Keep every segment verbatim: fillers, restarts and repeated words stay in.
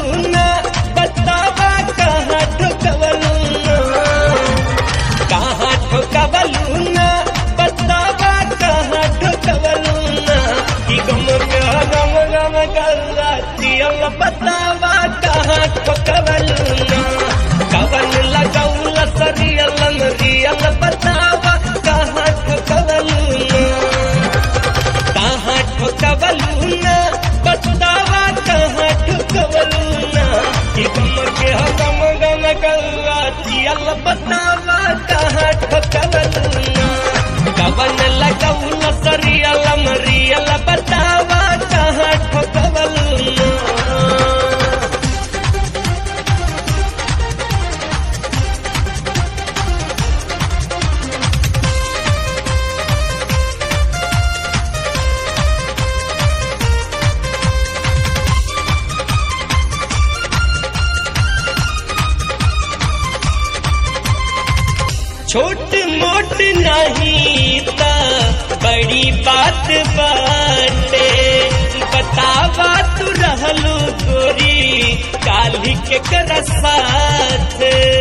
ठोकवलू ना बतावा कहाँ ठोकवलू ना कहाँ ठोकवलू ना बतावा कहाँ ठोकवलू ना कि गम गम गम गम बतावा कहाँ ठोकवलू ना कवन लगौल सरियल मरियल बतावा कहाँ ठोकवलू ना कहाँ ठोकवलू ना बतावा कहाँ ठोकवलू ना कि गम के गम गम गल बतावा कहाँ ठोकवलू ना कवन लगौल सरियल मरियल बतावा कहाँ ठोकवलू ना छोट मोट नहीं ता बड़ी बात बाटे बतावा तू रहलू गोरी काली के कर साथ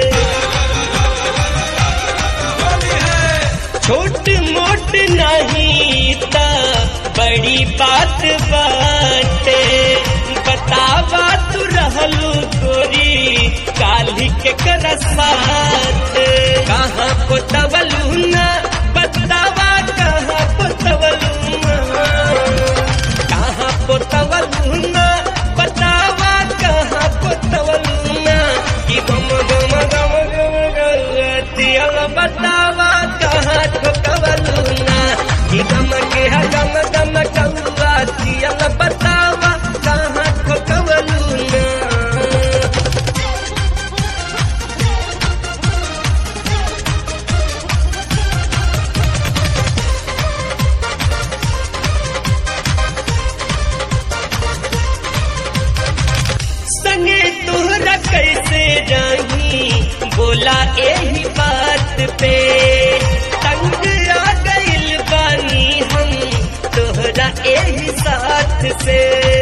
छोट मोट नहीं ता बड़ी बात बाटे बतावा तू रहलू गोरी काली के कर साथ कहाँ पोतवलू ना बतावा कहाँ पोतवलू ना कहाँ पोतवलू ना बतावा कहाँ पोतवलू ना कि गम गम गम गम गल बतावा कहाँ ठोकवलू ना कि गम के गम गम कौआ दियल बतावा कहाँ ठोकवलू ना संगे तोहरा कैसे जाही बोला यही बात पे तंग आ गइल बानी हम तोहरा यही साथ से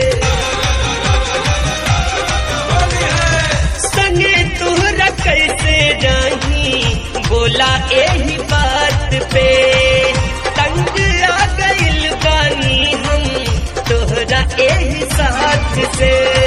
संगे तोहरा कैसे जाही बोला यही बात पे तंग आ गइल बानी हम तोहरा यही साथ से